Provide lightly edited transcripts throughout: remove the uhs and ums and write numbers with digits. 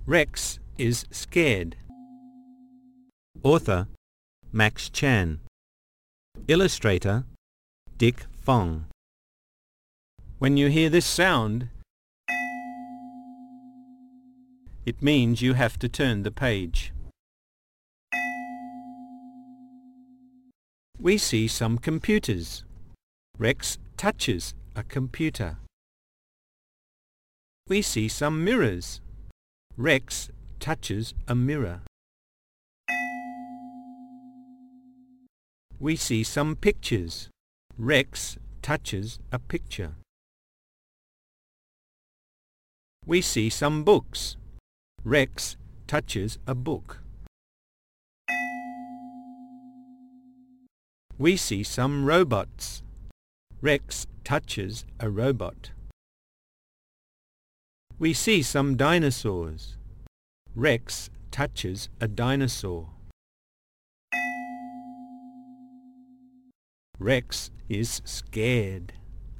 Rex is scared. Author Max Chan. Illustrator Dick Fong. When you hear this sound, it means you have to turn the page. We see some computers. Rex touches a computer. We see some mirrors. Rex touches a mirror. We see some pictures. Rex touches a picture. We see some books. Rex touches a book. We see some robots. Rex touches a robot. We see some dinosaurs. Rex touches a dinosaur. Rex is scared.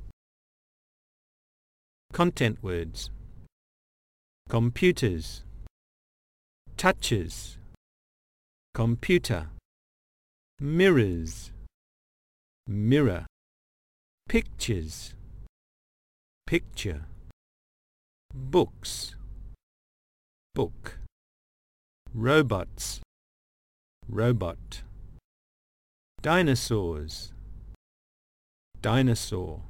Content words: computers, touches, computer, mirrors, mirror, pictures, picture, books, book, robots, robot, dinosaurs, dinosaur,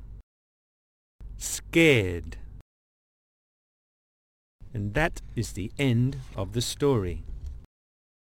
scared. And that is the end of the story.